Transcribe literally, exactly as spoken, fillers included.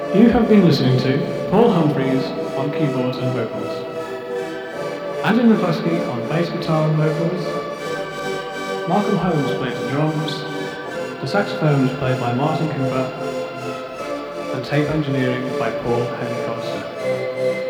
You have been listening to Paul Humphreys on keyboards and vocals, Andy McCluskey on bass guitar and vocals, Malcolm Holmes played the drums, the saxophone was played by Martin Cooper, and tape engineering by Paul Henry Coster.